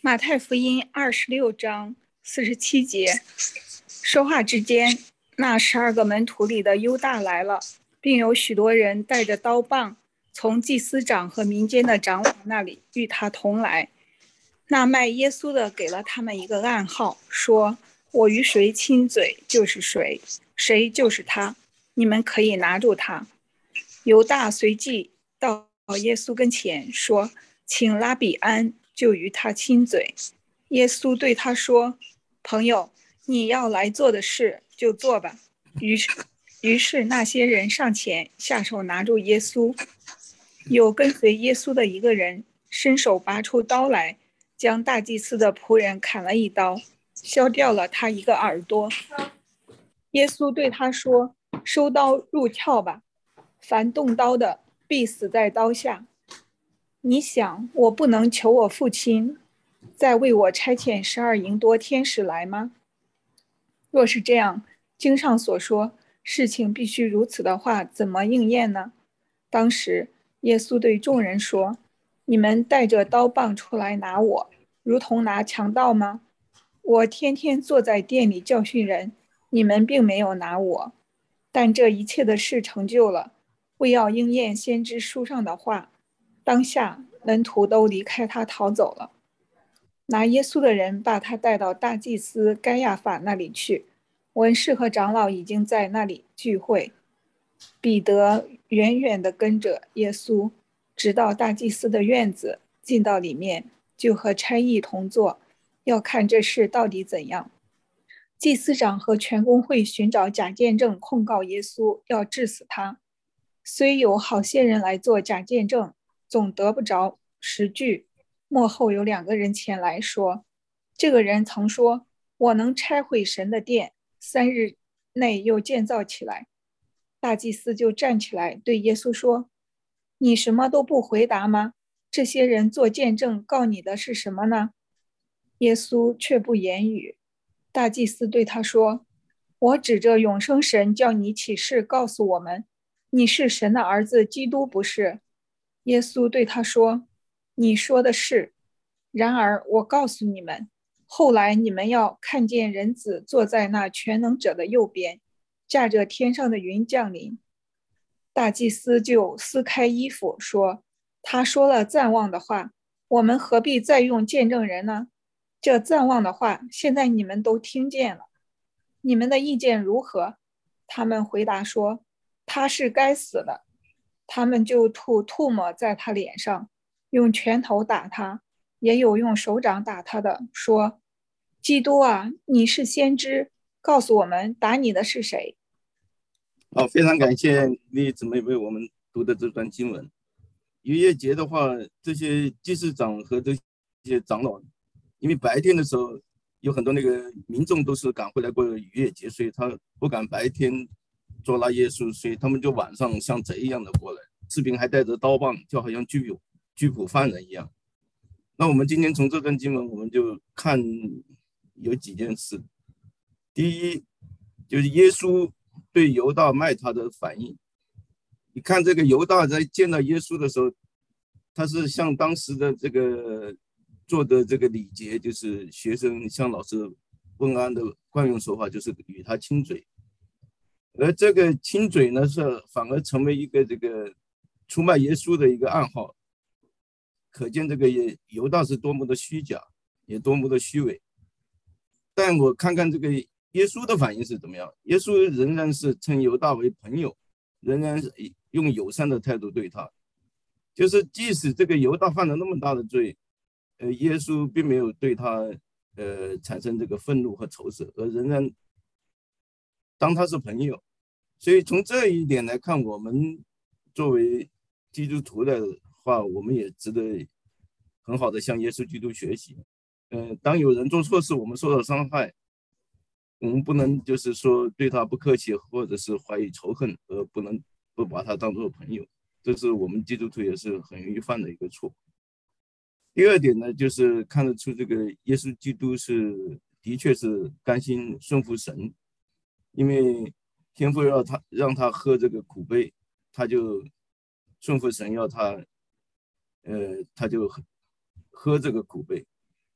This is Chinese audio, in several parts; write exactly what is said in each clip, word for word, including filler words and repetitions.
马太福音二十六章四十七节，说话之间，那十二个门徒里的犹大来了，并有许多人带着刀棒，从祭司长和民间的长老那里与他同来。那卖耶稣的给了他们一个暗号，说：“我与谁亲嘴，就是谁，谁就是他，你们可以拿住他。”犹大随即到耶稣跟前说：“请拉比安。”就与他亲嘴。耶稣对他说：“朋友，你要来做的事就做吧。”于是，于是那些人上前下手拿住耶稣。有跟随耶稣的一个人伸手拔出刀来，将大祭司的仆人砍了一刀，削掉了他一个耳朵。耶稣对他说：“收刀入鞘吧，凡动刀的必死在刀下。你想，我不能求我父亲再为我差遣十二营多天使来吗？若是这样，经上所说事情必须如此的话，怎么应验呢？”当时耶稣对众人说：“你们带着刀棒出来拿我，如同拿强盗吗？我天天坐在店里教训人，你们并没有拿我。但这一切的事成就了，为要应验先知书上的话。”当下门徒都离开他逃走了。拿耶稣的人把他带到大祭司该亚法那里去，文士和长老已经在那里聚会。彼得远远地跟着耶稣，直到大祭司的院子，进到里面，就和差役同坐，要看这事到底怎样。祭司长和全公会寻找假见证控告耶稣，要治死他。虽有好些人来做假见证，总得不着实据。末后有两个人前来说：“这个人曾说，我能拆毁神的殿，三日内又建造起来。”大祭司就站起来对耶稣说：“你什么都不回答吗？这些人做见证告你的是什么呢？”耶稣却不言语。大祭司对他说：“我指着永生神叫你起誓告诉我们，你是神的儿子基督，不是？”耶稣对他说：“你说的是。然而我告诉你们，后来你们要看见人子坐在那全能者的右边，驾着天上的云降临。”大祭司就撕开衣服说：“他说了赞望的话，我们何必再用见证人呢？这赞望的话，现在你们都听见了，你们的意见如何？”他们回答说：“他是该死的。”他们就吐唾沫在他脸上，用拳头打他，也有用手掌打他的，说：“基督啊，你是先知，告诉我们打你的是谁？” 好，非常感谢李姊妹为我们读的这段经文。逾越节的话，这些祭司长和这些长老，因为白天的时候有很多那个民众都是赶回来过逾越节，所以他不敢白天捉拿耶稣，所以他们就晚上像贼一样的过来，士兵还带着刀棒，就好像拘捕拘捕犯人一样。那我们今天从这段经文，我们就看有几件事。第一，就是耶稣对犹大卖他的反应。你看这个犹大在见到耶稣的时候，他是像当时的这个做的这个礼节，就是学生向老师问安的惯用手法，就是与他亲嘴。而这个亲嘴呢，是反而成为一个这个出卖耶稣的一个暗号，可见这个犹大是多么的虚假，也多么的虚伪。但我看看这个耶稣的反应是怎么样。耶稣仍然是称犹大为朋友，仍然是用友善的态度对他，就是即使这个犹大犯了那么大的罪，呃，耶稣并没有对他呃产生这个愤怒和仇视，而仍然当他是朋友。所以从这一点来看，我们作为基督徒的话，我们也值得很好的向耶稣基督学习。呃，当有人做错事，我们受到伤害，我们不能就是说对他不客气，或者是怀疑仇恨，而不能不把他当作朋友，这是我们基督徒也是很容易犯的一个错。第二点呢，就是看得出这个耶稣基督是的确是甘心顺服神，因为天父要他让他喝这个苦杯，他就顺服神要他，呃，他就喝这个苦杯。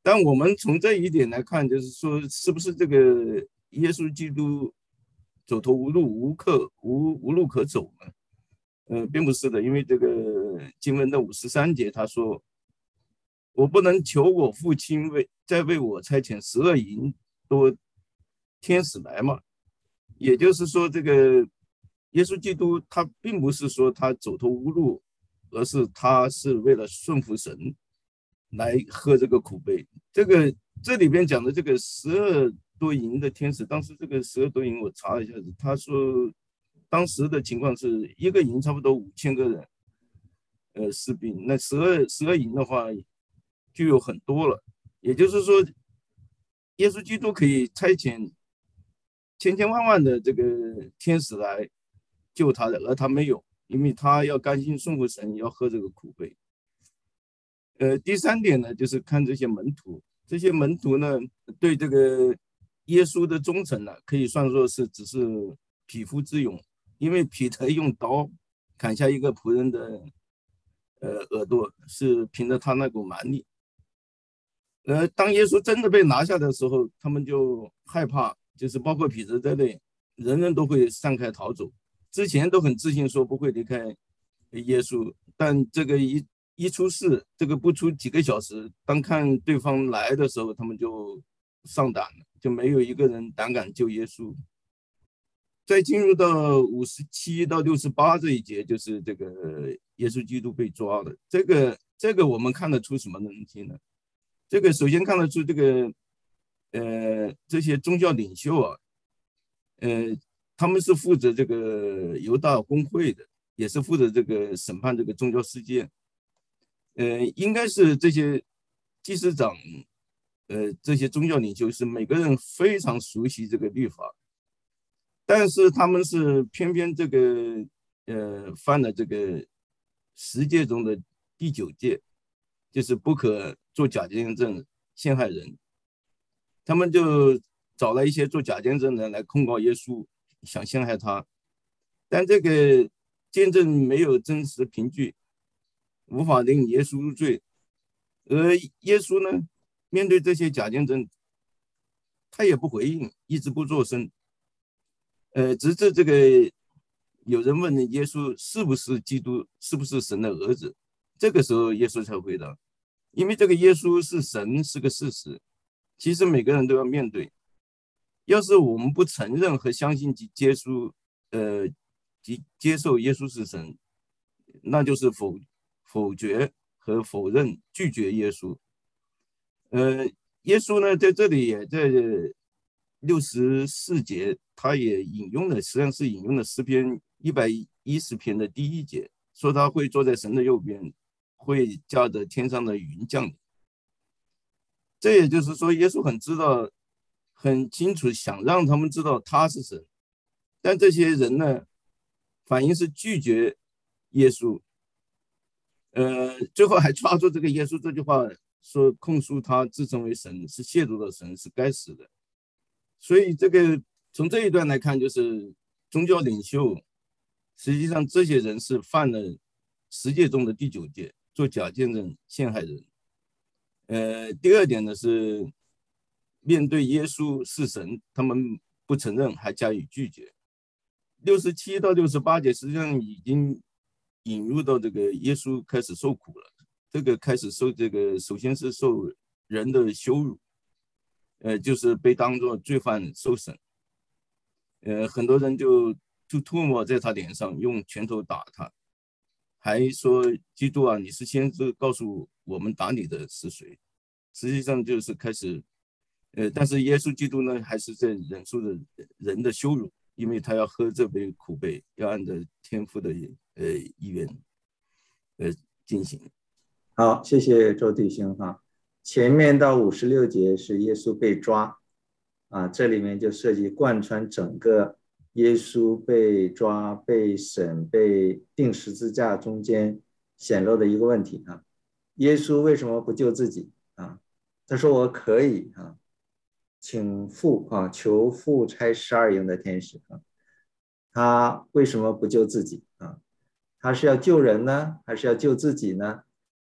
但我们从这一点来看，就是说，是不是这个耶稣基督走投无路、无可无无路可走呢？呃，并不是的，因为这个经文的五十三节他说：“我不能求我父亲为再为我差遣十二营多天使来嘛。”也就是说，这个耶稣基督他并不是说他走投无路，而是他是为了顺服神来喝这个苦杯。这个这里边讲的这个十二多营的天使，当时这个十二多营我查了一下子，他说当时的情况是一个营差不多五千个人，呃，士兵，那十二十二营的话就有很多了。也就是说，耶稣基督可以差遣千千万万的这个天使来救他的，而他没有，因为他要甘心顺服神，要喝这个苦杯。呃，第三点呢，就是看这些门徒，这些门徒呢，对这个耶稣的忠诚呢，可以算作是只是匹夫之勇，因为彼得用刀砍下一个仆人的呃耳朵，是凭着他那股蛮力。呃，当耶稣真的被拿下的时候，他们就害怕，就是包括彼得在内，人人都会散开逃走。之前都很自信说不会离开耶稣，但这个一一出事，这个不出几个小时，当看对方来的时候，他们就上胆了，就没有一个人胆敢救耶稣。再进入到五十七到六十八这一节，就是这个耶稣基督被抓了。这个这个我们看得出什么东西呢？这个首先看得出这个呃这些宗教领袖啊，呃他们是负责这个犹大公会的，也是负责这个审判这个宗教事件。呃，应该是这些祭司长，呃，这些宗教领袖是每个人非常熟悉这个律法，但是他们是偏偏这个呃犯了这个十诫中的第九诫，就是不可做假见证陷害人。他们就找了一些做假见证的来控告耶稣，想陷害他，但这个见证没有真实凭据，无法令耶稣入罪。而耶稣呢，面对这些假见证，他也不回应，一直不作声。呃，直至这个有人问耶稣是不是基督，是不是神的儿子，这个时候耶稣才回答，因为这个耶稣是神是个事实，其实每个人都要面对。要是我们不承认和相信及接受，呃，及接受耶稣是神，那就是否否决和否认拒绝耶稣。呃，耶稣呢，在这里也在六十四节，他也引用了，实际上是引用了诗篇一百一十篇的第一节，说他会坐在神的右边，会驾着天上的云降临。这也就是说，耶稣很知道，很清楚，想让他们知道他是神，但这些人呢，反应是拒绝耶稣。呃，最后还抓住这个耶稣这句话，说控诉他自称为神，是亵渎了神，是该死的。所以这个从这一段来看，就是宗教领袖，实际上这些人是犯了十诫中的第九诫，做假见证陷害人。呃，第二点呢是面对耶稣是神，他们不承认，还加以拒绝。六十七到六十八节实际上已经引入到这个耶稣开始受苦了，这个开始受这个，首先是受人的羞辱，呃，就是被当作罪犯受审，呃，很多人就就唾沫在他脸上，用拳头打他，还说基督啊，你是先知，告诉我们打你的是谁？实际上就是开始，呃，但是耶稣基督呢，还是在忍受着人的羞辱，因为他要喝这杯苦杯，要按照天父的呃意愿呃进行。 好，谢谢周弟兄哈。前面到五十六节是耶稣被抓啊，这里面就涉及贯穿整个耶稣被抓、被审、被钉十字架中间显露的一个问题啊。耶稣为什么不救自己啊？他说我可以啊，请父啊，求父差十二营的天使啊。他为什么不救自己啊？他是要救人呢，还是要救自己呢？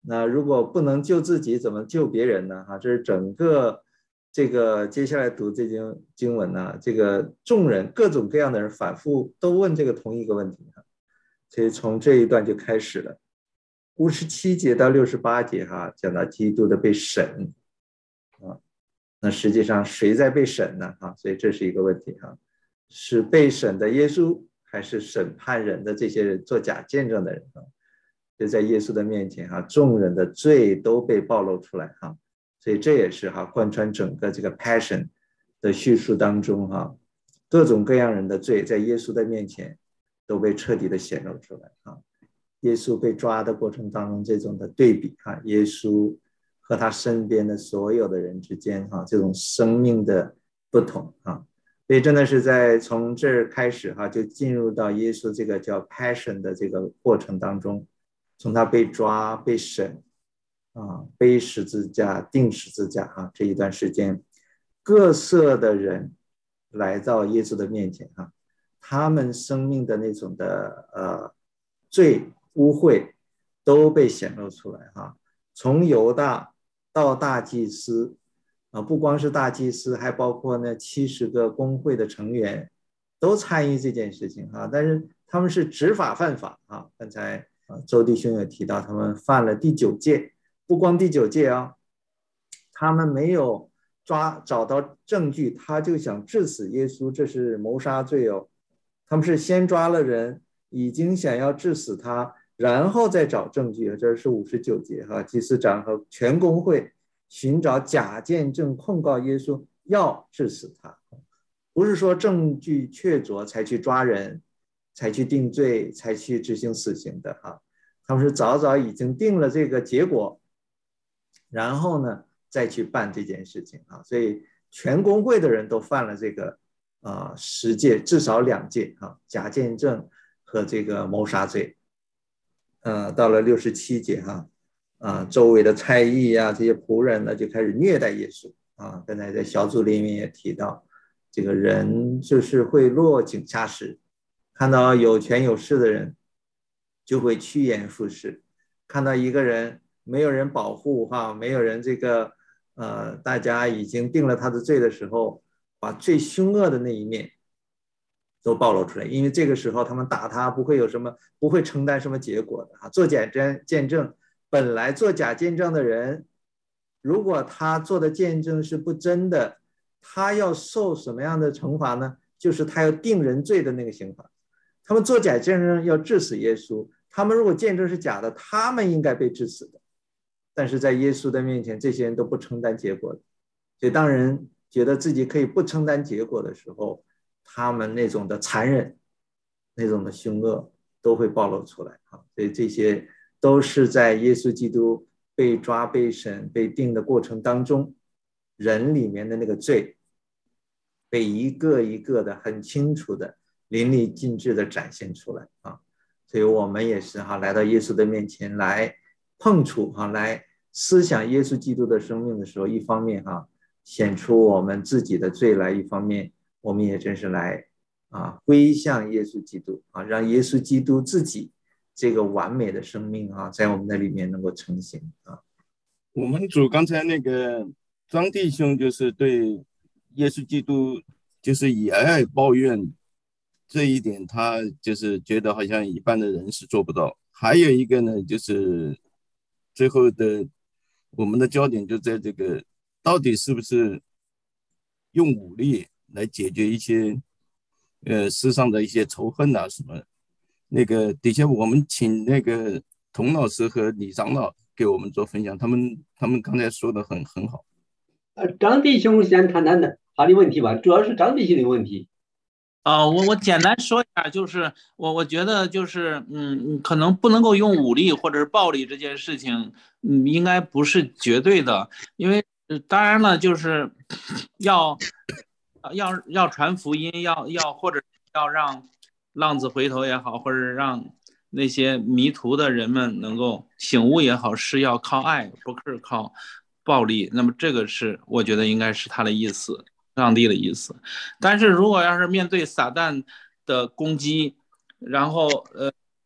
那如果不能救自己，怎么救别人呢？哈，这是整个这个接下来读这经经文呢，这个众人各种各样的人反复都问这个同一个问题，所以从这一段就开始了。五十七节到六十八节哈，讲到基督的被审啊，那实际上谁在被审呢？啊，所以这是一个问题哈，是被审的耶稣，还是审判人的这些人做假见证的人啊？就在耶稣的面前哈，众人的罪都被暴露出来哈，所以这也是哈贯穿整个这个 Passion 的叙述当中哈，各种各样人的罪在耶稣的面前都被彻底的显露出来哈。耶稣被抓的过程当中，这种的对比哈，耶稣和他身边的所有的人之间哈，这种生命的不同哈，所以真的是在从这儿开始哈，就进入到耶稣这个叫 Passion 的这个过程当中。从他被抓、被审啊、背十字架、钉十字架啊这一段时间，各色的人来到耶稣的面前啊，他们生命的那种的呃罪污秽都被显露出来哈。从犹大到大祭司啊，不光是大祭司，还包括那七十个公会的成员都参与这件事情哈。但是他们是执法犯法啊，刚才。周弟兄也提到，他们犯了第九戒，不光第九戒啊，他们没有抓找到证据，他就想致死耶稣，这是谋杀罪哦。他们是先抓了人，已经想要致死他，然后再找证据，这是五十九节哈，祭司长和全公会寻找假见证控告耶稣，要致死他，不是说证据确凿才去抓人。才去定罪，才去执行死刑的哈，他们是早早已经定了这个结果，然后呢再去办这件事情啊，所以全公会的人都犯了这个啊、呃、十戒，至少两戒啊，假见证和这个谋杀罪。呃，到了六十七节哈啊，周围的差役啊这些仆人呢就开始虐待耶稣啊，刚才在小组里面也提到，这个人就是会落井下石。看到有权有势的人就会趋炎附势，看到一个人没有人保护哈，没有人这个呃，大家已经定了他的罪的时候，把最凶恶的那一面都暴露出来，因为这个时候他们打他不会有什么，不会承担什么结果的啊。做假见证，本来做假见证的人，如果他做的见证是不真的，他要受什么样的惩罚呢？就是他要定人罪的那个刑罚。他们做假见证要致死耶稣，他们如果见证是假的，他们应该被致死的。但是在耶稣的面前，这些人都不承担结果的。所以当人觉得自己可以不承担结果的时候，他们那种的残忍、那种的凶恶都会暴露出来啊。所以这些都是在耶稣基督被抓、被审、被定的过程当中，人里面的那个罪被一个一个的很清楚的淋漓尽致的展现出来啊，所以我们也是哈，来到耶稣的面前来碰触哈，来思想耶稣基督的生命的时候，一方面哈显出我们自己的罪来，一方面我们也真是来啊归向耶稣基督啊，让耶稣基督自己这个完美的生命啊，在我们的里面能够成型啊。 我们主刚才那个张弟兄就是对耶稣基督就是以爱报怨。这一点他就是觉得好像一般的人是做不到。还有一个呢，就是最后的我们的焦点就在这个到底是不是用武力来解决一些呃世上的一些仇恨啊什么。那个底下我们请那个童老师和李长老给我们做分享，他们他们刚才说的很很好。 呃，张弟兄先谈谈的他的问题吧，主要是张弟兄的问题。 啊、呃，我我简单说一下，就是我我觉得就是，嗯，可能不能够用武力或者是暴力这件事情，嗯，应该不是绝对的，因为、呃、当然了，就是要要要传福音，要要或者要让浪子回头也好，或者让那些迷途的人们能够醒悟也好，是要靠爱，不是靠暴力。那么这个是我觉得应该是他的意思。上帝的意思，但是如果要是面对撒旦的攻击，然后呃，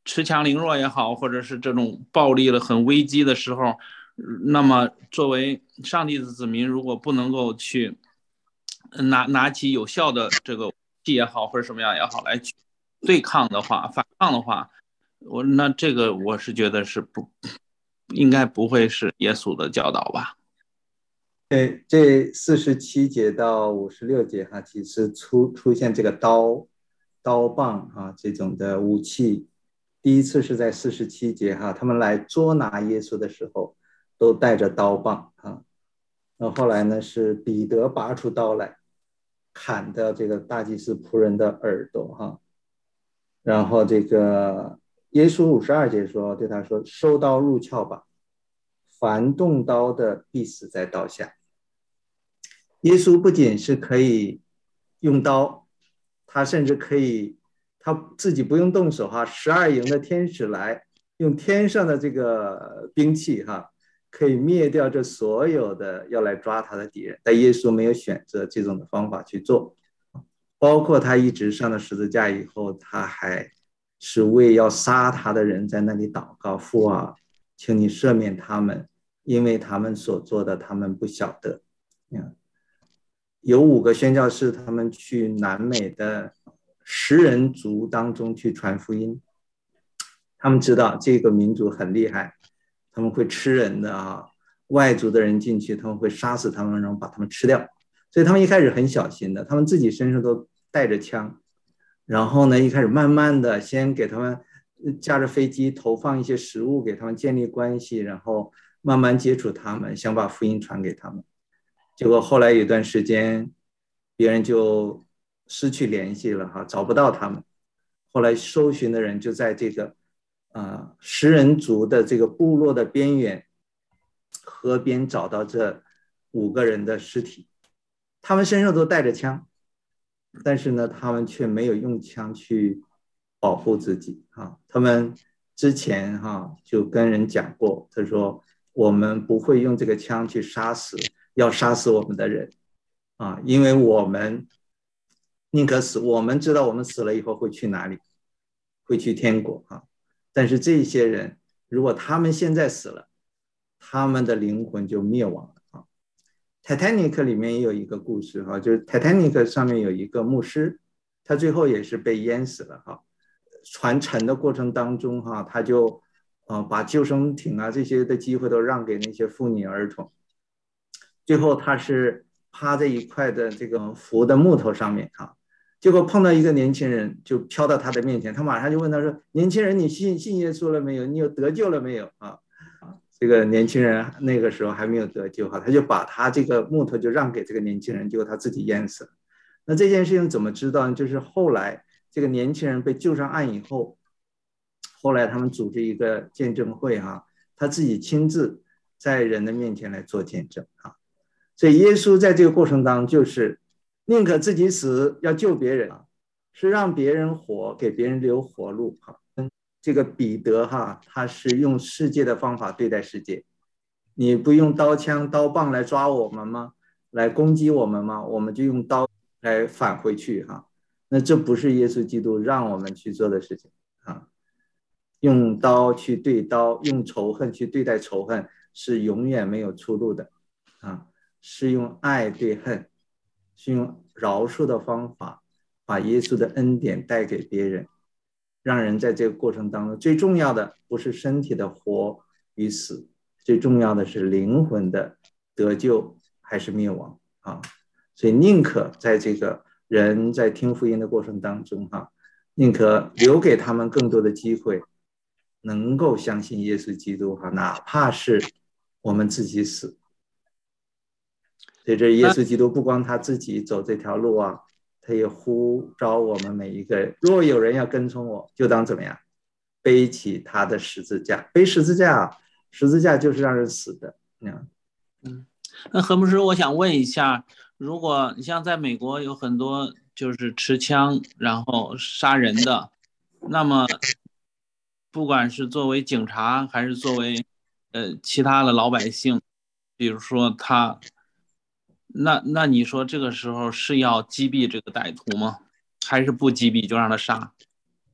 恃强凌弱也好，或者是这种暴力了很危机的时候，那么作为上帝的子民，如果不能够去拿拿起有效的这个武器也好，或者什么样也好来去对抗的话，反抗的话，我那这个我是觉得是不应该不会是耶稣的教导吧。 对，这四十七节到五十六节哈，其实出出现这个刀、刀棒啊这种的武器，第一次是在四十七节哈，他们来捉拿耶稣的时候，都带着刀棒啊。那后来呢，是彼得拔出刀来，砍的这个大祭司仆人的耳朵哈。然后这个耶稣五十二节说，对他说：“收刀入鞘吧，凡动刀的必死在刀下。”耶稣不仅是可以用刀，他甚至可以他自己不用动手哈，十二营的天使来用天上的这个兵器哈，可以灭掉这所有的要来抓他的敌人。但耶稣没有选择这种的方法去做，包括他一直上了十字架以后，他还是为要杀他的人在那里祷告：父啊，请你赦免他们，因为他们所做的他们不晓得。有五个宣教士，他们去南美的食人族当中去传福音，他们知道这个民族很厉害，他们会吃人的啊，外族的人进去他们会杀死他们，然后把他们吃掉，所以他们一开始很小心的，他们自己身上都带着枪，然后呢一开始慢慢的先给他们驾着飞机投放一些食物给他们建立关系，然后慢慢接触他们，想把福音传给他们。结果后来有一段时间别人就失去联系了哈，找不到他们，后来搜寻的人就在这个呃食人族的这个部落的边缘河边找到这五个人的尸体，他们身上都带着枪，但是呢他们却没有用枪去保护自己啊。他们之前哈就跟人讲过，他说我们不会用这个枪去杀死要杀死我们的人啊，因为我们宁可死，我们知道我们死了以后会去哪里，会去天国啊。但是这些人如果他们现在死了，他们的灵魂就灭亡了啊。Titanic 里面也有一个故事哈，就是 Titanic 上面有一个牧师，他最后也是被淹死了哈。船沉的过程当中哈，他就呃把救生艇啊这些的机会都让给那些妇女儿童。最后他是趴在一块的这个浮的木头上面啊，结果碰到一个年轻人就飘到他的面前，他马上就问他说：“年轻人，你信信耶稣了没有？你有得救了没有？”啊，这个年轻人那个时候还没有得救哈，他就把他这个木头就让给这个年轻人，结果他自己淹死了。那这件事情怎么知道呢？就是后来这个年轻人被救上岸以后，后来他们组织一个见证会哈，他自己亲自在人的面前来做见证啊。所以耶稣在这个过程当中就是宁可自己死要救别人，是让别人活，给别人留活路。这个彼得哈，他是用世界的方法对待世界，你不用刀枪刀棒来抓我们吗？来攻击我们吗？我们就用刀来返回去哈。那这不是耶稣基督让我们去做的事情啊！用刀去对刀，用仇恨去对待仇恨，是永远没有出路的啊！是用爱对恨，是用饶恕的方法，把耶稣的恩典带给别人，让人在这个过程当中，最重要的不是身体的活与死，最重要的是灵魂的得救还是灭亡啊！所以宁可在这个人在听福音的过程当中哈，宁可留给他们更多的机会，能够相信耶稣基督哈，哪怕是我们自己死。所以这耶稣基督不光他自己走这条路啊，他也呼召我们每一个人，若有人要跟从我，就当怎么样，背起他的十字架。背十字架，十字架就是让人死的。嗯， 嗯，那何牧师，我想问一下，如果你像在美国有很多就是持枪然后杀人的，那么不管是作为警察还是作为呃其他的老百姓，比如说他。那那你说这个时候是要击毙这个歹徒吗？还是不击毙就让他杀？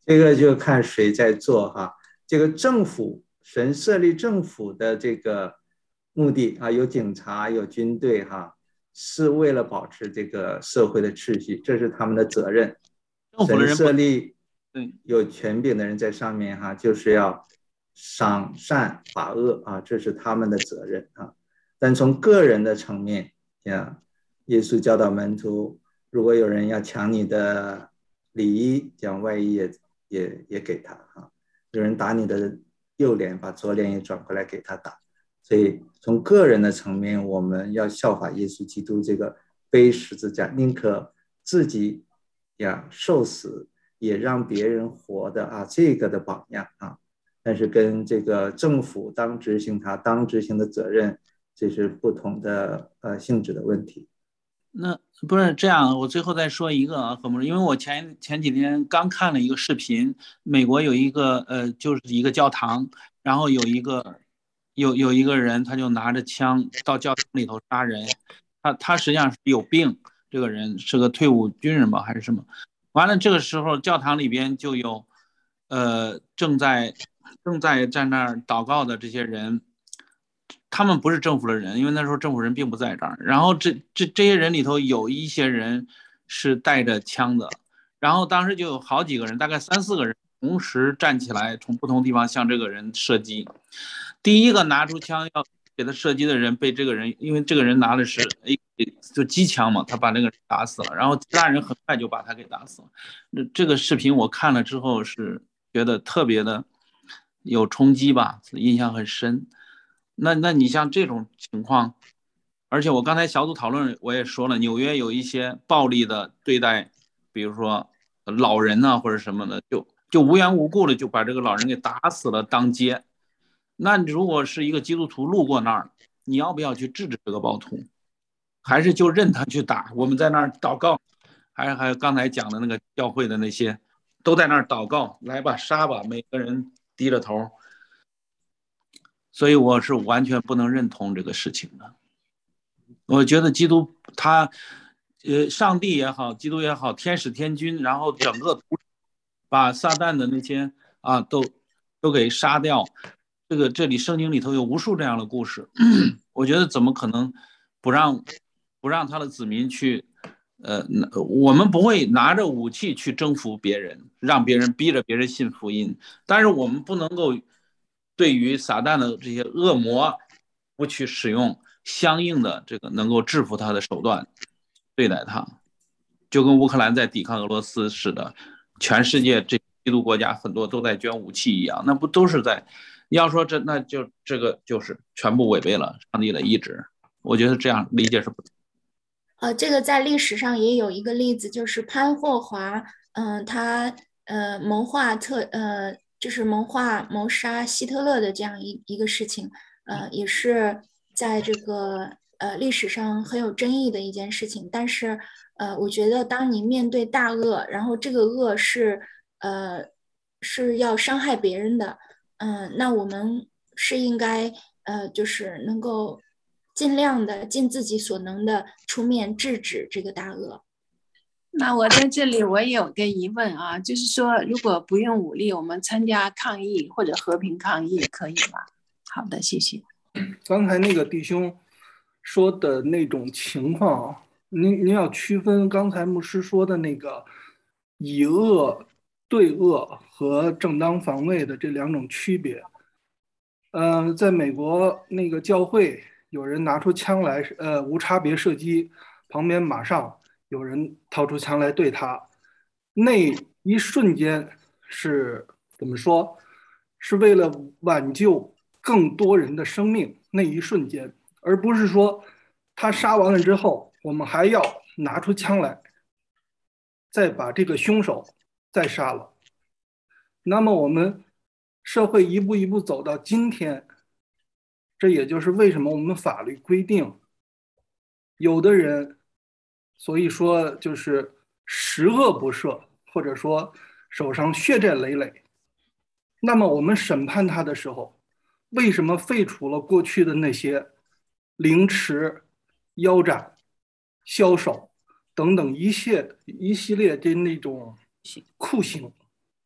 这个就看谁在做哈。这个政府，神设立政府的这个目的啊，有警察，有军队哈，是为了保持这个社会的秩序，这是他们的责任。神设立有权柄的人在上面哈，就是要赏善罚恶啊，这是他们的责任啊。但从个人的层面呀，耶稣教导门徒，如果有人要抢你的里衣，将外衣也也也给他哈；有人打你的右脸，把左脸也转过来给他打。所以从个人的层面，我们要效法耶稣基督这个背十字架，宁可自己呀受死，也让别人活的啊，这个的榜样啊。但是跟这个政府当执行他当执行的责任，这是不同的呃性质的问题。 那不是这样，我最后再说一个啊，何牧师，因为我前前几天刚看了一个视频，美国有一个呃，就是一个教堂，然后有一个有有一个人，他就拿着枪到教堂里头杀人，他他实际上是有病，这个人是个退伍军人吧还是什么？完了这个时候教堂里边就有呃正在正在在那儿祷告的这些人。他们不是政府的人，因为那时候政府人并不在这儿。然后这这这些人里头有一些人是带着枪的，然后当时就有好几个人，大概三四个人同时站起来，从不同地方向这个人射击。第一个拿出枪要给他射击的人被这个人，因为这个人拿的是就机枪嘛，他把那个人打死了，然后其他人很快就把他给打死了。这个视频我看了之后是觉得特别的有冲击吧，印象很深。那那你像这种情况，而且我刚才小组讨论我也说了，纽约有一些暴力的对待，比如说老人呢、啊、或者什么的，就就无缘无故的就把这个老人给打死了当街。那如果是一个基督徒路过那儿，你要不要去制止这个暴徒？还是就任他去打？我们在那儿祷告，还还有刚才讲的那个教会的那些，都在那儿祷告，来吧，杀吧，每个人低着头。所以我是完全不能认同这个事情的。我觉得基督他，呃，上帝也好，基督也好，天使天君，然后整个把撒旦的那些啊都都给杀掉。这个这里圣经里头有无数这样的故事，我觉得怎么可能不让不让他的子民去？呃，我们不会拿着武器去征服别人，让别人逼着别人信福音，但是我们不能够对于撒旦的这些恶魔不去使用相应的这个能够制服他的手段对待他，就跟乌克兰在抵抗俄罗斯似的，全世界这基督国家很多都在捐武器一样，那不都是在？要说这那就这个就是全部违背了上帝的意志，我觉得这样理解是不对。 呃，这个在历史上也有一个例子，就是潘霍华，嗯、呃，他呃谋划特呃就是谋划谋杀希特勒的这样一一个事情，呃，也是在这个呃历史上很有争议的一件事情。但是呃，我觉得当你面对大恶，然后这个恶是呃是要伤害别人的，嗯、呃，那我们是应该呃就是能够尽量的尽自己所能的出面制止这个大恶。 那我在这里我也有个疑问啊，就是说如果不用武力，我们参加抗议或者和平抗议可以吗？好的，谢谢。 刚才那个弟兄说的那种情况，您您要区分刚才牧师说的那个以恶对恶和正当防卫的这两种区别。嗯、呃，在美国那个教会，有人拿出枪来，呃，无差别射击，旁边马上有人掏出枪来对他，那一瞬间是怎么说？是为了挽救更多人的生命，那一瞬间，而不是说他杀完了之后，我们还要拿出枪来，再把这个凶手再杀了。那么我们社会一步一步走到今天，这也就是为什么我们法律规定，有的人，所以说就是十恶不赦，或者说手上血债累累。那么我们审判他的时候，为什么废除了过去的那些凌迟、腰斩、枭首等等一系一系列的那种酷刑？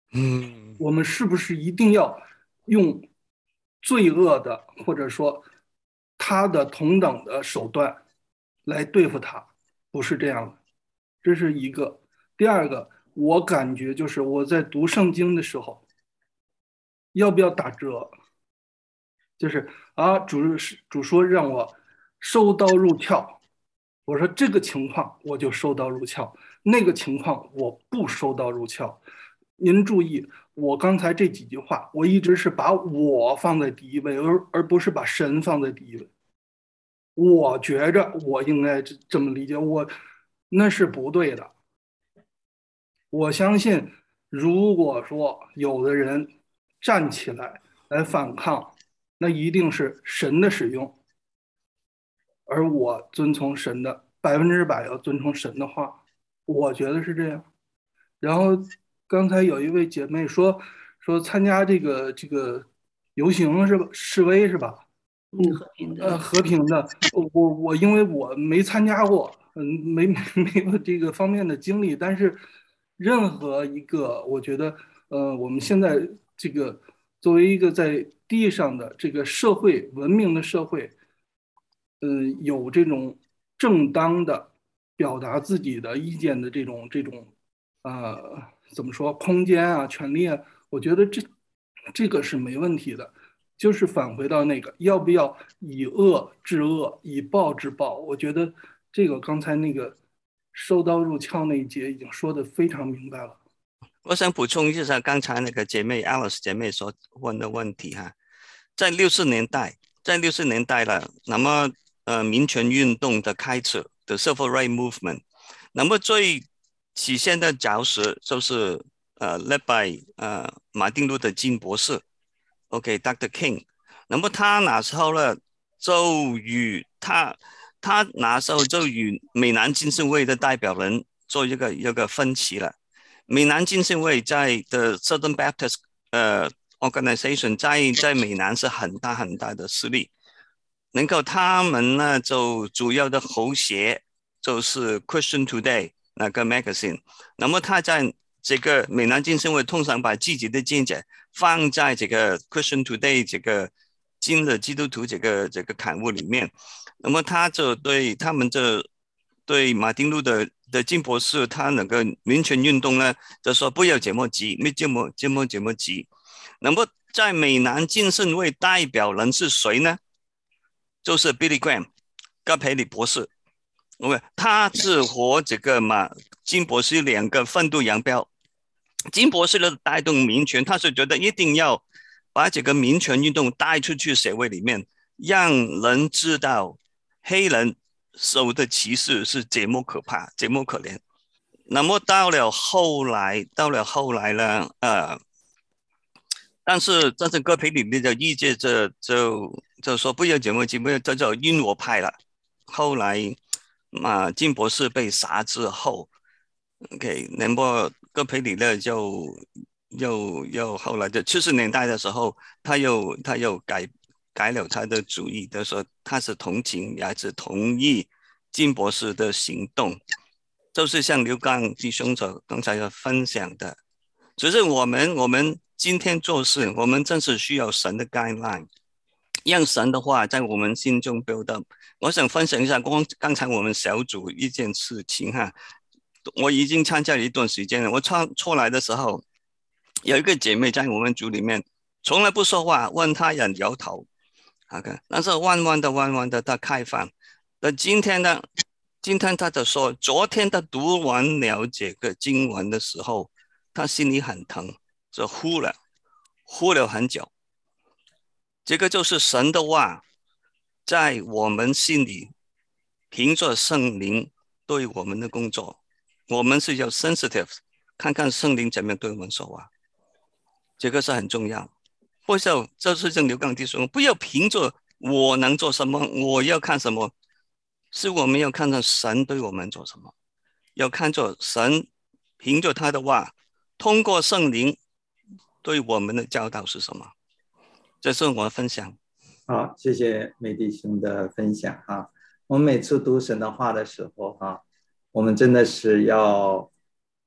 嗯， 我们是不是一定要用罪恶的或者说他的同等的手段来对付他？不是这样的，这是一个。第二个，我感觉就是我在读圣经的时候，要不要打折？就是啊，主是主说让我收刀入鞘，我说这个情况我就收刀入鞘，那个情况我不收刀入鞘。您注意，我刚才这几句话，我一直是把我放在第一位，而而不是把神放在第一位。我觉着我应该这这么理解，我那是不对的。我相信，如果说有的人站起来来反抗，那一定是神的使用，而我遵从神的，百分之百要遵从神的话，我觉得是这样。然后刚才有一位姐妹说说参加这个这个游行是吧？示威是吧？ 嗯，和平的。 呃，和平的。我我因为我没参加过，嗯，没没有这个方面的经历，但是任何一个，我觉得，呃，我们现在这个作为一个在地上的这个社会文明的社会，嗯，有这种正当的表达自己的意见的这种这种，呃，怎么说，空间啊，权利啊，我觉得这这个是没问题的。就是返回到那个要不要以恶制恶，以暴制暴，我觉得这个刚才那个收刀入鞘那一节已经说得非常明白了。 我想补充一下刚才那个姐妹 Alice 姐妹所问的问题哈，在六十年代，在六十年代了，那么呃民权运动的开始的 Civil Rights Movement， 那么最起先的角色就是呃 led by 呃马丁路德金博士 ，OK，Doctor King， 那么他那时候呢就与他他那时候就与美南浸信会的代表人做一个一个分歧了。美南浸信会在的 Southern Baptist 呃 Organization 在在美南是很大很大的势力，能够他们呢就主要的喉舌就是 Christian Today 那个 magazine， 那么他在这个美南浸信会通常把自己的见解放在这个 Christian Today 这个今日基督徒这个这个刊物里面，那么他就对他们这对马丁路德的金博士他那个民权运动呢，就说不要这么急，没这么这么这么急。那么在美南浸信会代表人是谁呢？就是 Billy Graham 戈培里博士。OK， 他是和这个嘛金博士两个分道扬镳。金博士的带动民权，他是觉得一定要把这个民权运动带出去社会里面，让人知道黑人受的歧视是这么可怕，这么可怜。那么到了后来，到了后来呢，呃，但是但是戈培里的意见就就就说不要这么急，不要这叫阴我派了。后来嘛，金博士被杀之后 ，OK， 那么戈培里呢就又又后来的七十年代的时候，他又他又改。改了他的主意，他说他是同情也是同意金博士的行动，就是像刘刚弟兄所刚才要分享的，只是我们我们今天做事，我们真是需要神的 guideline， 让神的话在我们心中 build up。我想分享一下刚刚才我们小组一件事情哈，我已经参加了一段时间了，我出出来的时候，有一个姐妹在我们组里面从来不说话，问他人摇头。Okay， 但是慢慢的慢慢的他开放，那今天呢今天他就说昨天他读完了这个经文的时候，他心里很疼，就哭了哭了很久。这个就是神的话在我们心里凭着圣灵对我们的工作，我们是要 sensitive 看看圣灵怎么样对我们说话，这个是很重要。不要，这是像刘刚弟兄，不要凭着我能做什么，我要看什么，是我们要看到神对我们做什么，要看着神凭着他的话，通过圣灵对我们的教导是什么。这是我的分享。 好，谢谢梅弟兄的分享哈。我们每次读神的话的时候哈，我们真的是要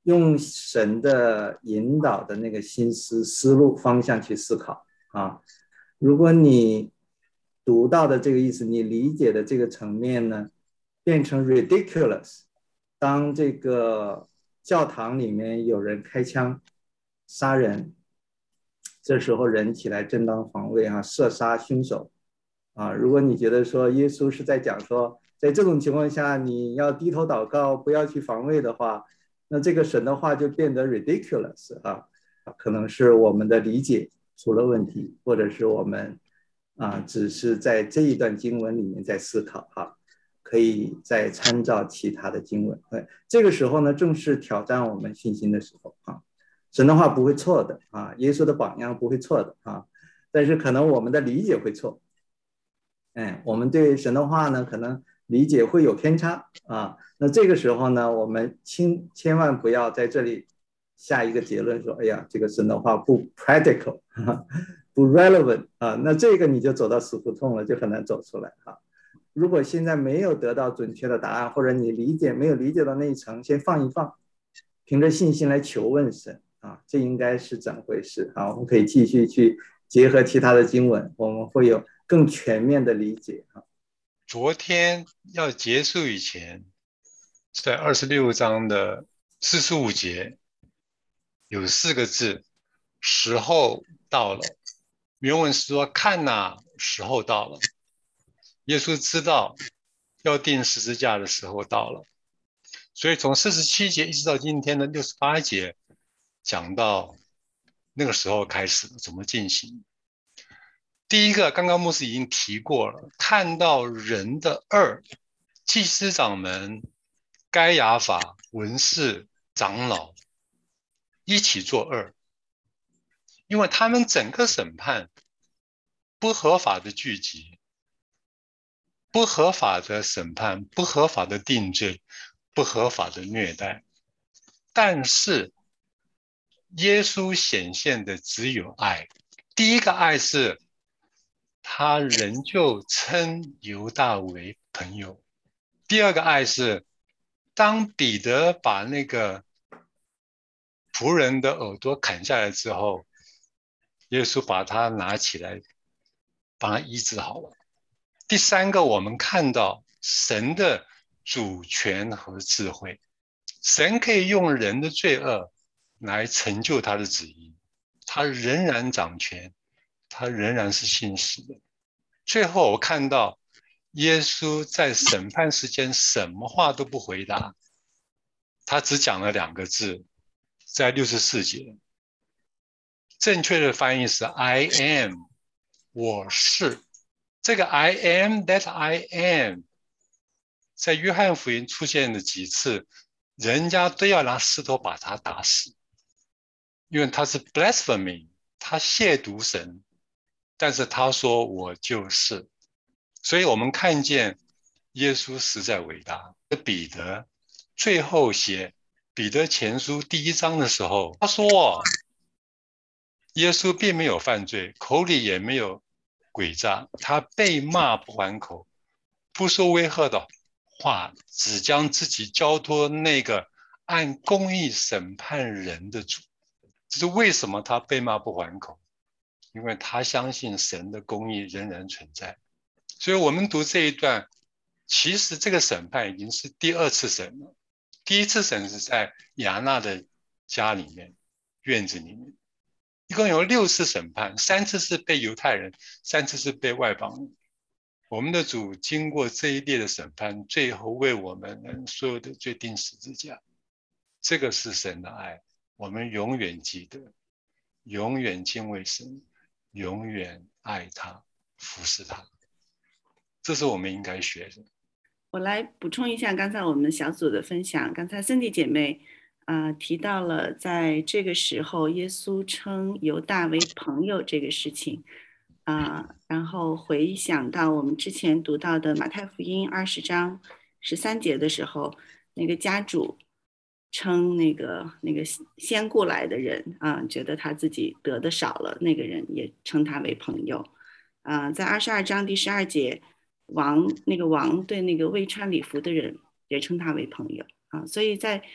用神的引导的那个心思思路方向去思考啊。如果你读到的这个意思，你理解的这个层面呢，变成 ridiculous， 当这个教堂里面有人开枪杀人，这时候人起来正当防卫啊，射杀凶手啊。如果你觉得说耶稣是在讲说，在这种情况下你要低头祷告，不要去防卫的话，那这个神的话就变得 ridiculous 啊，可能是我们的理解出了问题，或者是我们啊只是在这一段经文里面在思考哈、啊，可以再参照其他的经文。这个时候呢，正是挑战我们信心的时候啊。神的话不会错的啊，耶稣的榜样不会错的啊，但是可能我们的理解会错。哎，我们对神的话呢，可能理解会有偏差啊。那这个时候呢，我们千千万不要在这里下一个结论说，哎呀，这个神的话不 practical， 不 relevant 啊，那这个你就走到死胡同了，就很难走出来啊。如果现在没有得到准确的答案，或者你理解没有理解到那一层，先放一放，凭着信心来求问神啊，这应该是怎么回事啊？我们可以继续去结合其他的经文，我们会有更全面的理解啊。 昨天要结束以前，在二十六章的四十五节有四个字，时候到了。原文是说，看哪，时候到了。耶稣知道要钉十字架的时候到了，所以从四十七节一直到今天的六十八节，讲到那个时候开始怎么进行。第一个，刚刚牧师已经提过了，看到人的恶，祭司长们、该亚法、文士、长老一起作恶，因为他们整个审判不合法的聚集，不合法的审判，不合法的定罪，不合法的虐待。但是耶稣显现的只有爱。第一个爱是他仍旧称犹大为朋友。第二个爱是当彼得把那个仆人的耳朵砍下来之后，耶稣把他拿起来帮他医治好了。第三个，我们看到神的主权和智慧，神可以用人的罪恶来成就他的旨意，他仍然掌权，他仍然是信实的。最后我看到耶稣在审判时间什么话都不回答，他只讲了两个字，在六十四节，正确的翻译是 I am， 我是。这个 I am that I am 在约翰福音出现了几次，人家都要拿石头把他打死，因为他是 blasphemy， 他亵渎神，但是他说我就是。所以我们看见耶稣实在伟大。彼得最后写彼得前书第一章的时候，他说耶稣并没有犯罪，口里也没有诡诈，他被骂不还口，不说威吓的话，只将自己交托那个按公义审判人的主。这是为什么他被骂不还口，因为他相信神的公义仍然存在。所以我们读这一段，其实这个审判已经是第二次审了。第一次审是在亚纳的家里面，院子里面，一共有六次审判，三次是被犹太人，三次是被外邦人。我们的主经过这一列的审判，最后为我们所有的罪钉十字架。这个是神的爱，我们永远记得，永远敬畏神，永远爱他，服侍他。这是我们应该学的。 我来补充一下刚才我们小组的分享。刚才森迪姐妹啊、呃、提到了在这个时候耶稣称犹大为朋友这个事情啊、呃，然后回想到我们之前读到的马太福音二十章十三节的时候，那个家主称那个那个先过来的人啊、呃，觉得他自己得的少了，那个人也称他为朋友啊、呃。在二十二章第十二节。王那个王对那个未穿礼服的人也称他为朋友啊，所以在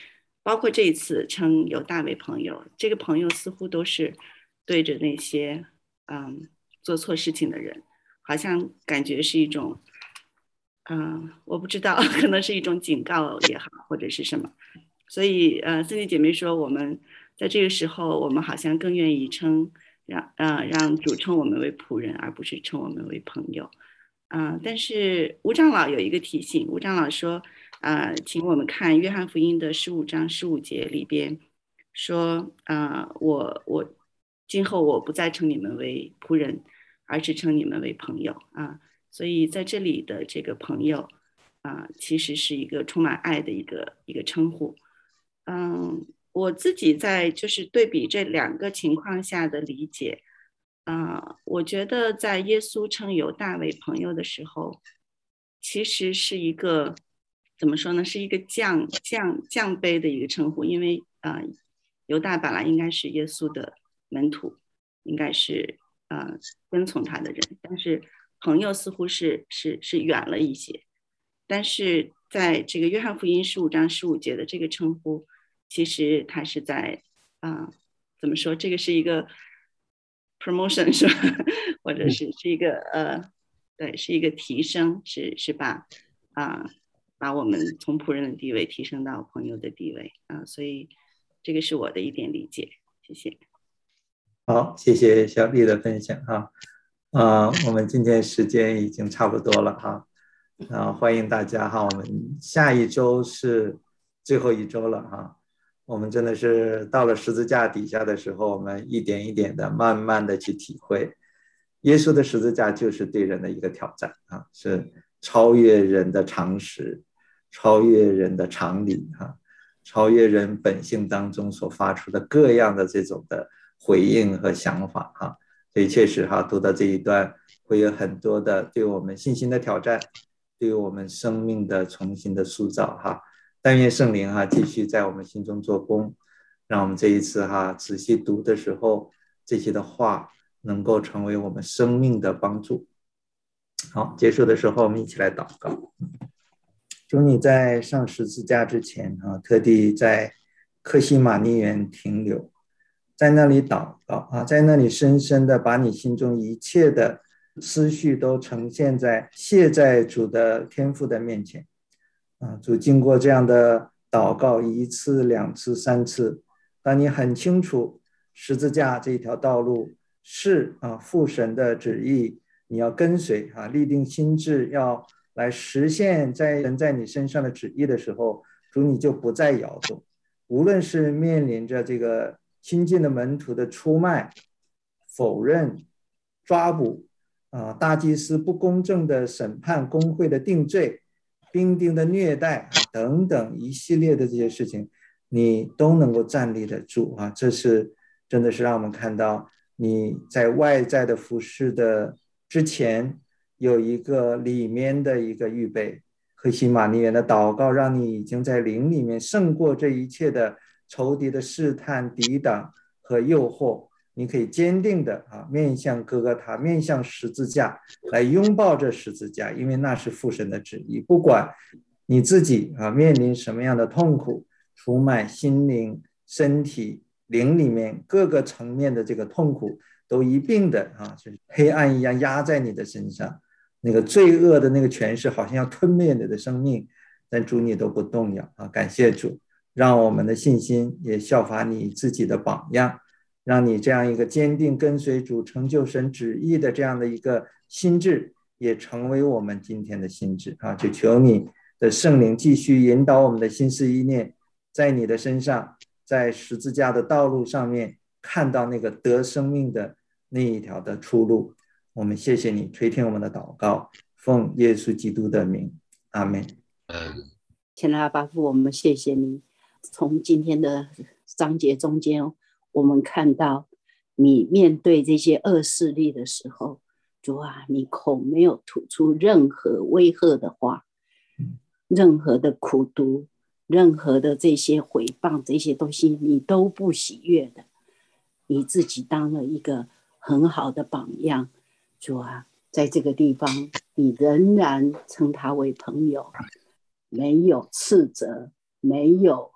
包括这一次称犹大为朋友，这个朋友似乎都是对着那些嗯做错事情的人，好像感觉是一种嗯我不知道，可能是一种警告也好，或者是什么。所以呃森迪姐妹说，我们在这个时候，我们好像更愿意称让呃让主称我们为仆人，而不是称我们为朋友。嗯、呃，但是吴长老有一个提醒，吴长老说，呃，请我们看约翰福音的十五章十五节里边说，呃，我我今后我不再称你们为仆人，而是称你们为朋友啊。所以在这里的这个朋友啊，其实是一个充满爱的一个一个称呼。嗯，我自己在就是对比这两个情况下的理解。啊、呃，我觉得在耶稣称犹大为朋友的时候，其实是一个怎么说呢？是一个降降降卑的一个称呼，因为啊、呃，犹大本来应该是耶稣的门徒，应该是呃跟从他的人，但是朋友似乎是是是远了一些。但是在这个约翰福音十五章十五节的这个称呼，其实他是在啊、呃、怎么说？这个是一个。promotion 是吧？或者是是一个呃，对，是一个提升，是是把啊、呃、把我们从仆人的地位提升到朋友的地位啊、呃，所以这个是我的一点理解，谢谢。 好，谢谢小丽的分享哈。啊、呃，我们今天时间已经差不多了哈，啊、呃，欢迎大家哈，我们下一周是最后一周了哈。我们真的是到了十字架底下的时候，我们一点一点的慢慢的去体会耶稣的十字架就是对人的一个挑战啊，是超越人的常识，超越人的常理啊，超越人本性当中所发出的各样的这种的回应和想法啊。所以确实哈，读到这一段会有很多的对我们信心的挑战，对我们生命的重新的塑造哈。但愿圣灵哈继续在我们心中做工，让我们这一次哈仔细读的时候，这些的话能够成为我们生命的帮助。好，结束的时候我们一起来祷告。主，你在上十字架之前啊，特地在客西马尼园停留，在那里祷告啊，在那里深深的把你心中一切的思绪都呈现在卸在主的天父的面前。啊，主经过这样的祷告一次两次三次，当你很清楚十字架这一条道路是啊父神的旨意，你要跟随啊，立定心志要来实现在人在你身上的旨意的时候，主你就不再摇动。无论是面临着这个亲近的门徒的出卖、否认、抓捕啊，大祭司不公正的审判、公会的定罪、兵丁的虐待等等一系列的这些事情，你都能够站立得住啊！这是真的是让我们看到你在外在的服事的之前有一个里面的一个预备。客西马尼园的祷告让你已经在灵里面胜过这一切的仇敌的试探、抵挡和诱惑，你可以坚定的啊面向哥哥他，面向十字架，来拥抱这十字架，因为那是父神的旨意。不管你自己啊面临什么样的痛苦、出卖、心灵、身体、灵里面各个层面的这个痛苦，都一并的啊，就是黑暗一样压在你的身上。那个罪恶的那个权势好像要吞灭你的生命，但主你都不动摇啊！感谢主，让我们的信心也效法你自己的榜样。让你这样一个坚定跟随主成就神旨意的这样的一个心志也成为我们今天的心志啊！就求你的圣灵继续引导我们的心思意念，在你的身上，在十字架的道路上面看到那个得生命的那一条的出路。我们谢谢你垂听我们的祷告，奉耶稣基督的名，阿们。 亲爱的爸父，我们谢谢你，从今天的章节中间我们看到你面对这些恶势力的时候，主啊，你口没有吐出任何威吓的话，任何的苦毒，任何的这些毁谤，这些东西你都不喜悦的。你自己当了一个很好的榜样，主啊，在这个地方你仍然称他为朋友，没有斥责，没有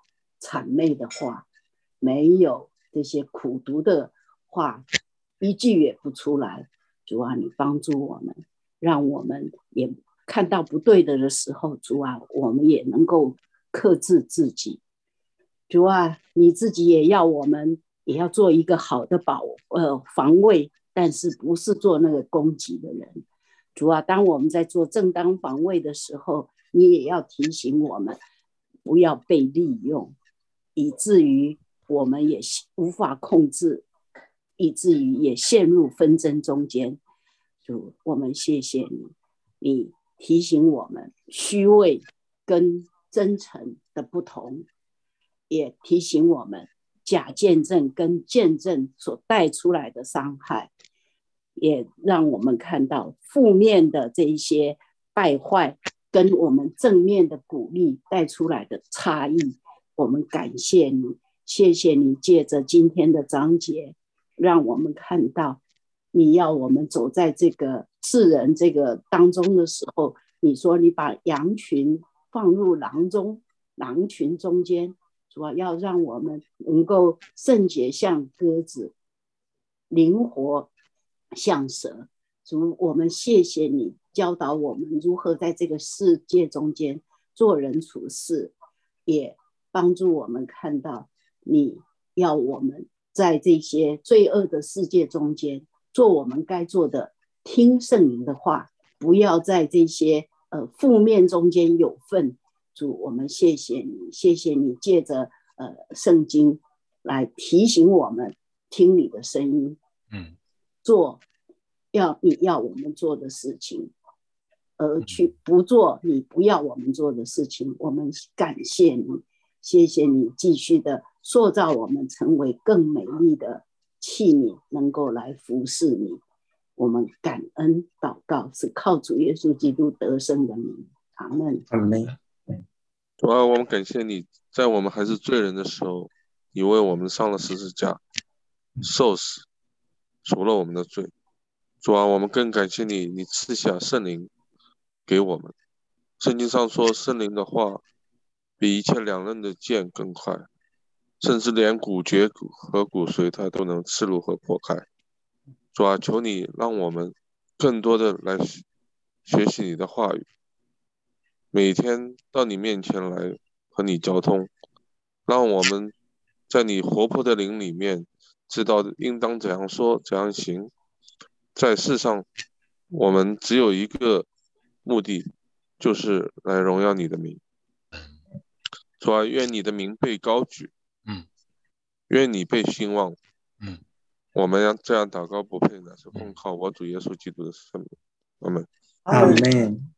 谄媚的话，没有这些苦毒的话，一句也不出来。主啊，你帮助我们，让我们也看到不对的的时候，主啊，我们也能够克制自己。主啊，你自己也要我们也要做一个好的保呃防卫，但是不是做那个攻击的人。主啊，当我们在做正当防卫的时候，你也要提醒我们不要被利用，以至于我们也无法控制，以至于也陷入纷争中间。主，我们谢谢你，你提醒我们虚伪跟真诚的不同，也提醒我们假见证跟见证所带出来的伤害，也让我们看到负面的这一些败坏跟我们正面的鼓励带出来的差异。我们感谢你，谢谢你借着今天的章节，让我们看到你要我们走在这个世人这个当中的时候，你说你把羊群放入狼中，狼群中间，主要要让我们能够圣洁像鸽子，灵活像蛇。主，我们谢谢你教导我们如何在这个世界中间做人处事，也帮助我们看到你要我们在这些罪恶的世界中间做我们该做的，听圣灵的话，不要在这些呃负面中间有份。主，我们谢谢你，谢谢你借着呃圣经来提醒我们听你的声音，嗯，做要你要我们做的事情，而去不做你不要我们做的事情。我们感谢你，谢谢你继续的塑造我们成为更美丽的器皿，能够来服侍你。我们感恩祷告是靠主耶稣基督得胜的名，阿们。 阿们。 主啊，我们感谢你，在我们还是罪人的时候，你为我们上了十字架，受死，赎了我们的罪。主啊，我们更感谢你，你赐下圣灵给我们。圣经上说，圣灵的话比一切两刃的剑更快，甚至连骨节和骨髓它都能刺入和破开。主啊，求你让我们更多的来学习你的话语，每天到你面前来和你交通，让我们在你活泼的灵里面知道应当怎样说怎样行。在世上我们只有一个目的，就是来荣耀你的名。主啊，愿你的名被高举，嗯，愿你被兴旺，嗯，我们要这样祷告不配，乃是奉靠我主耶稣基督的圣名。阿们。 阿们。